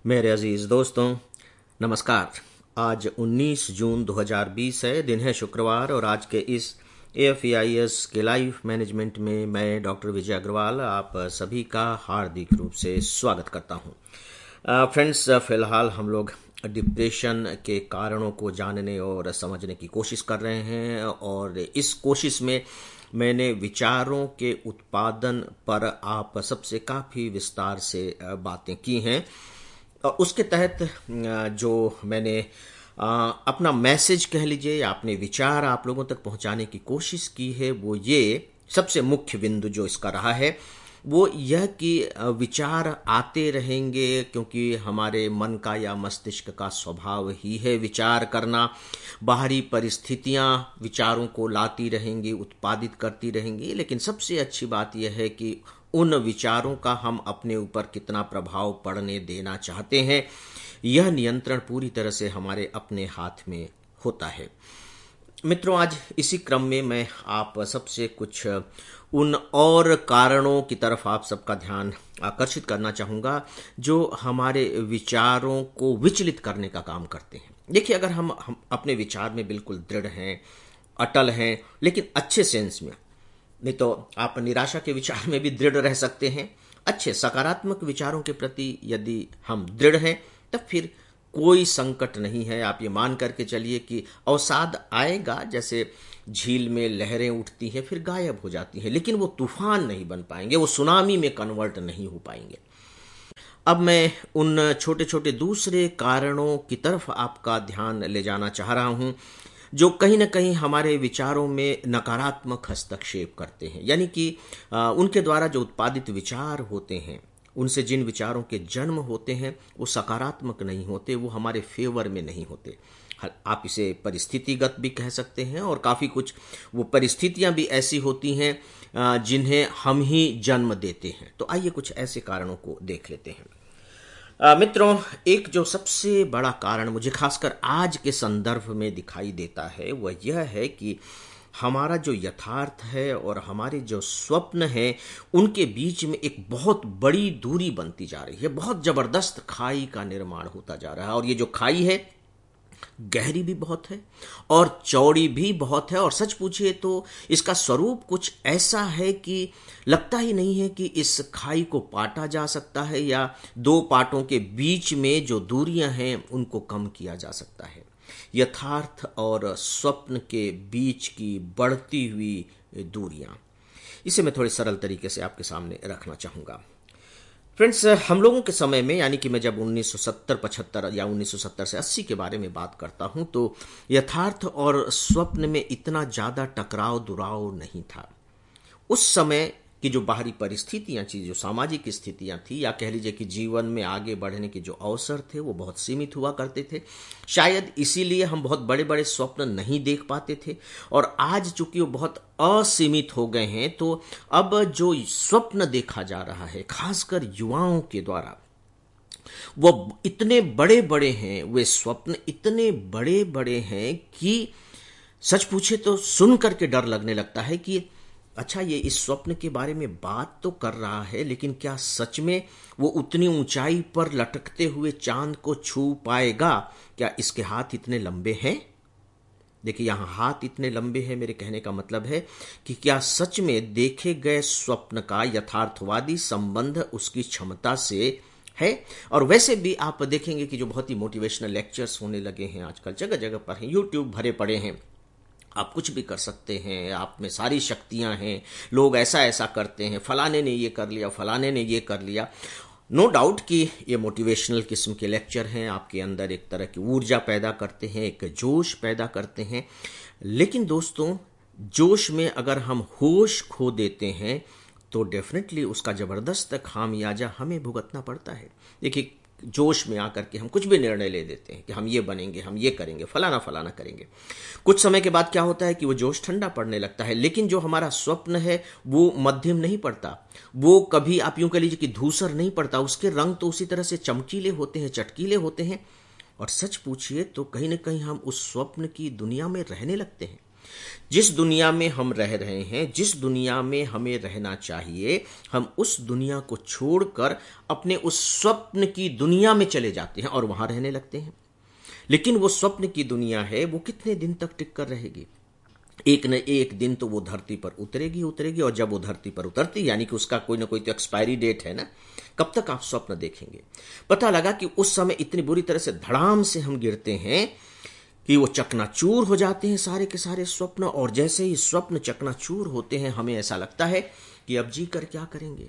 मेरे अजीज़ दोस्तों, नमस्कार। आज 19 जून 2020 है, दिन है शुक्रवार और आज के इस AFEIS के लाइफ मैनेजमेंट में मैं डॉक्टर विजय अग्रवाल आप सभी का हार्दिक रूप से स्वागत करता हूं। फ्रेंड्स, फिलहाल हम लोग डिप्रेशन के कारणों को जानने और समझने की कोशिश कर रहे हैं और इस कोशिश में मैंने विचारों के उत्पादन पर आप सबसे काफ़ी विस्तार से बातें की हैं। और उसके तहत जो मैंने अपना मैसेज कह लीजिए या अपने विचार आप लोगों तक पहुंचाने की कोशिश की है, वो ये सबसे मुख्य बिंदु जो इसका रहा है वो यह कि विचार आते रहेंगे, क्योंकि हमारे मन का या मस्तिष्क का स्वभाव ही है विचार करना। बाहरी परिस्थितियां विचारों को लाती रहेंगी, उत्पादित करती रहेंगी, लेकिन सबसे अच्छी बात यह है कि उन विचारों का हम अपने ऊपर कितना प्रभाव पड़ने देना चाहते हैं, यह नियंत्रण पूरी तरह से हमारे अपने हाथ में होता है। मित्रों, आज इसी क्रम में मैं आप सबसे कुछ उन और कारणों की तरफ आप सबका ध्यान आकर्षित करना चाहूँगा जो हमारे विचारों को विचलित करने का काम करते हैं। देखिए, अगर हम अपने विचार में बिल्कुल दृढ़ हैं, अटल हैं, लेकिन अच्छे सेंस में, नहीं तो आप निराशा के विचार में भी दृढ़ रह सकते हैं। अच्छे सकारात्मक विचारों के प्रति यदि हम दृढ़ हैं तब फिर कोई संकट नहीं है। आप ये मान करके चलिए कि अवसाद आएगा, जैसे झील में लहरें उठती हैं फिर गायब हो जाती हैं, लेकिन वो तूफान नहीं बन पाएंगे, वो सुनामी में कन्वर्ट नहीं हो पाएंगे। अब मैं उन छोटे छोटे दूसरे कारणों की तरफ आपका ध्यान ले जाना चाह रहा हूं जो कहीं ना कहीं हमारे विचारों में नकारात्मक हस्तक्षेप करते हैं। यानी कि उनके द्वारा जो उत्पादित विचार होते हैं, उनसे जिन विचारों के जन्म होते हैं वो सकारात्मक नहीं होते, वो हमारे फेवर में नहीं होते। आप इसे परिस्थितिगत भी कह सकते हैं और काफ़ी कुछ वो परिस्थितियां भी ऐसी होती हैं जिन्हें हम ही जन्म देते हैं। तो आइए कुछ ऐसे कारणों को देख लेते हैं। मित्रों, एक जो सबसे बड़ा कारण मुझे खासकर आज के संदर्भ में दिखाई देता है वह यह है कि हमारा जो यथार्थ है और हमारे जो स्वप्न हैं उनके बीच में एक बहुत बड़ी दूरी बनती जा रही है। बहुत जबरदस्त खाई का निर्माण होता जा रहा है और ये जो खाई है गहरी भी बहुत है और चौड़ी भी बहुत है, और सच पूछिए तो इसका स्वरूप कुछ ऐसा है कि लगता ही नहीं है कि इस खाई को पाटा जा सकता है या दो पाटों के बीच में जो दूरियां हैं उनको कम किया जा सकता है। यथार्थ और स्वप्न के बीच की बढ़ती हुई दूरियां, इसे मैं थोड़े सरल तरीके से आपके सामने रखना चाहूँगा। फ्रेंड्स, हम लोगों के समय में, यानी कि मैं जब 1970-75 या 1970 से 80 के बारे में बात करता हूं, तो यथार्थ और स्वप्न में इतना ज़्यादा टकराव दुराव नहीं था। उस समय की जो बाहरी परिस्थितियां थी, जो सामाजिक स्थितियां थी, या कह लीजिए कि जीवन में आगे बढ़ने के जो अवसर थे वो बहुत सीमित हुआ करते थे। शायद इसीलिए हम बहुत बड़े बड़े स्वप्न नहीं देख पाते थे, और आज चूंकि वो बहुत असीमित हो गए हैं तो अब जो स्वप्न देखा जा रहा है खासकर युवाओं के द्वारा, वो इतने बड़े बड़े हैं, वे स्वप्न इतने बड़े बड़े हैं कि सच पूछे तो सुन करके डर लगने लगता है कि अच्छा, ये इस स्वप्न के बारे में बात तो कर रहा है, लेकिन क्या सच में वो उतनी ऊंचाई पर लटकते हुए चांद को छू पाएगा? क्या इसके हाथ इतने लंबे हैं? देखिए, यहां हाथ इतने लंबे हैं, मेरे कहने का मतलब है कि क्या सच में देखे गए स्वप्न का यथार्थवादी संबंध उसकी क्षमता से है? और वैसे भी आप देखेंगे कि जो बहुत ही मोटिवेशनल लेक्चर्स होने लगे हैं आजकल, जगह जगह पर हैं, यूट्यूब भरे पड़े हैं, आप कुछ भी कर सकते हैं, आप में सारी शक्तियां हैं, लोग ऐसा ऐसा करते हैं, फलाने ने ये कर लिया, फलाने ने ये कर लिया। नो डाउट कि ये मोटिवेशनल किस्म के लेक्चर हैं, आपके अंदर एक तरह की ऊर्जा पैदा करते हैं, एक जोश पैदा करते हैं। लेकिन दोस्तों, जोश में अगर हम होश खो देते हैं तो डेफिनेटली उसका जबरदस्त खामियाजा हमें भुगतना पड़ता है। देखिए, जोश में आकर के हम कुछ भी निर्णय ले देते हैं कि हम ये बनेंगे, हम ये करेंगे, फलाना फलाना करेंगे। कुछ समय के बाद क्या होता है कि वो जोश ठंडा पड़ने लगता है, लेकिन जो हमारा स्वप्न है वो मध्यम नहीं पड़ता, वो कभी आप यूं कह लीजिए कि धूसर नहीं पड़ता, उसके रंग तो उसी तरह से चमकीले होते हैं, चटकीले होते हैं, और सच पूछिए तो कहीं ना कहीं हम उस स्वप्न की दुनिया में रहने लगते हैं। जिस दुनिया में हम रह रहे हैं, जिस दुनिया में हमें रहना चाहिए, हम उस दुनिया को छोड़कर अपने उस स्वप्न की दुनिया में चले जाते हैं और वहां रहने लगते हैं। लेकिन वो स्वप्न की दुनिया है, वो कितने दिन तक टिक कर रहेगी? एक न एक दिन तो वो धरती पर उतरेगी उतरेगी, और जब वो धरती पर उतरती, यानी कि उसका कोई ना कोई तो एक्सपायरी डेट है ना, कब तक आप स्वप्न देखेंगे? पता लगा कि उस समय इतनी बुरी तरह से धड़ाम से हम गिरते हैं कि वो चकनाचूर हो जाते हैं सारे के सारे स्वप्न। और जैसे ही स्वप्न चकनाचूर होते हैं, हमें ऐसा लगता है कि अब जी कर क्या करेंगे।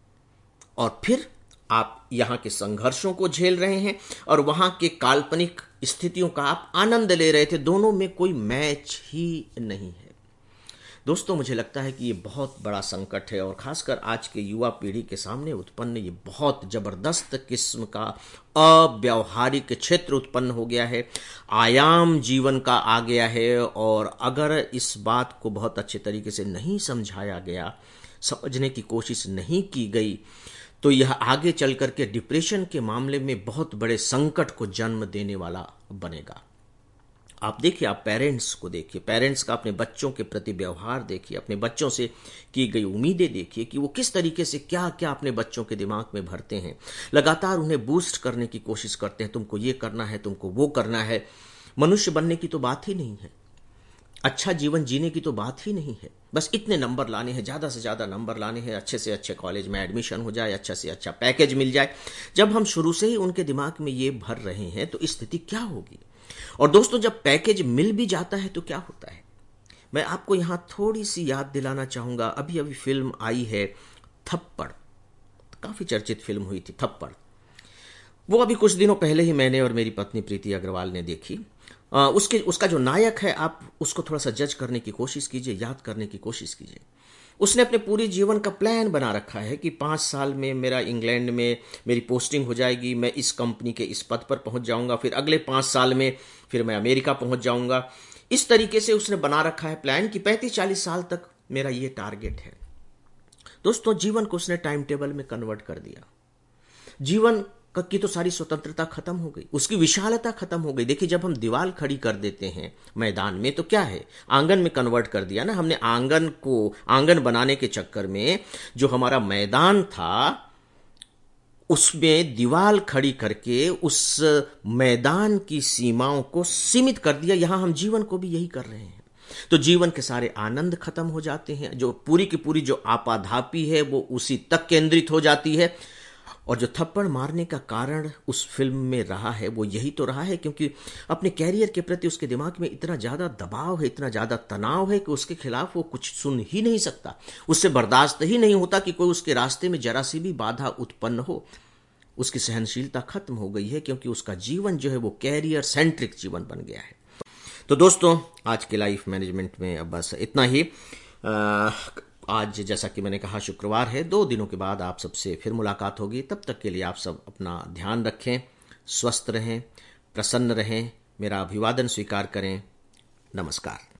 और फिर आप यहां के संघर्षों को झेल रहे हैं और वहां के काल्पनिक स्थितियों का आप आनंद ले रहे थे। दोनों में कोई मैच ही नहीं है। दोस्तों, मुझे लगता है कि ये बहुत बड़ा संकट है और खासकर आज के युवा पीढ़ी के सामने उत्पन्न ये बहुत जबरदस्त किस्म का अव्यावहारिक क्षेत्र उत्पन्न हो गया है, आयाम जीवन का आ गया है। और अगर इस बात को बहुत अच्छे तरीके से नहीं समझाया गया, समझने की कोशिश नहीं की गई, तो यह आगे चल करके डिप्रेशन के मामले में बहुत बड़े संकट को जन्म देने वाला बनेगा। आप देखिए, आप पेरेंट्स को देखिए, पेरेंट्स का अपने बच्चों के प्रति व्यवहार देखिए, अपने बच्चों से की गई उम्मीदें देखिए कि वो किस तरीके से क्या क्या अपने बच्चों के दिमाग में भरते हैं। लगातार उन्हें बूस्ट करने की कोशिश करते हैं, तुमको ये करना है, तुमको वो करना है। मनुष्य बनने की तो बात ही नहीं है, अच्छा जीवन जीने की तो बात ही नहीं है। बस इतने नंबर लाने हैं, ज़्यादा से ज़्यादा नंबर लाने हैं, अच्छे से अच्छे कॉलेज में एडमिशन हो जाए, अच्छा से अच्छा पैकेज मिल जाए। जब हम शुरू से ही उनके दिमाग में ये भर रहे हैं तो स्थिति क्या होगी? और दोस्तों, जब पैकेज मिल भी जाता है तो क्या होता है? मैं आपको यहां थोड़ी सी याद दिलाना चाहूंगा। अभी अभी फिल्म आई है थप्पड़, काफी चर्चित फिल्म हुई थी थप्पड़। वो अभी कुछ दिनों पहले ही मैंने और मेरी पत्नी प्रीति अग्रवाल ने देखी। उसका जो नायक है, आप उसको थोड़ा सा जज करने की कोशिश कीजिए, याद करने की कोशिश कीजिए। उसने अपने पूरे जीवन का प्लान बना रखा है कि 5 साल में मेरा इंग्लैंड में मेरी पोस्टिंग हो जाएगी, मैं इस कंपनी के इस पद पर पहुंच जाऊंगा, फिर अगले 5 साल में फिर मैं अमेरिका पहुंच जाऊंगा। इस तरीके से उसने बना रखा है प्लान कि 35-40 साल तक मेरा ये टारगेट है। दोस्तों, जीवन को उसने टाइम टेबल में कन्वर्ट कर दिया। जीवन की तो सारी स्वतंत्रता खत्म हो गई, उसकी विशालता खत्म हो गई। देखिए, जब हम दीवार खड़ी कर देते हैं मैदान में तो क्या है, आंगन में कन्वर्ट कर दिया ना हमने। आंगन बनाने के चक्कर में जो हमारा मैदान था, उसमें दीवार खड़ी करके उस मैदान की सीमाओं को सीमित कर दिया। यहां हम जीवन को भी यही कर रहे हैं। तो जीवन के सारे आनंद खत्म हो जाते हैं, जो पूरी की पूरी जो आपाधापी है वो उसी तक केंद्रित हो जाती है। और जो थप्पड़ मारने का कारण उस फिल्म में रहा है वो यही तो रहा है, क्योंकि अपने कैरियर के प्रति उसके दिमाग में इतना ज़्यादा दबाव है, इतना ज़्यादा तनाव है कि उसके खिलाफ वो कुछ सुन ही नहीं सकता। उससे बर्दाश्त ही नहीं होता कि कोई उसके रास्ते में जरा सी भी बाधा उत्पन्न हो। उसकी सहनशीलता खत्म हो गई है, क्योंकि उसका जीवन जो है वो कैरियर सेंट्रिक जीवन बन गया है। तो दोस्तों, आज के लाइफ मैनेजमेंट में अब बस इतना ही। आज जैसा कि मैंने कहा, शुक्रवार है, 2 दिनों के बाद आप सबसे फिर मुलाकात होगी। तब तक के लिए आप सब अपना ध्यान रखें, स्वस्थ रहें, प्रसन्न रहें, मेरा अभिवादन स्वीकार करें। नमस्कार।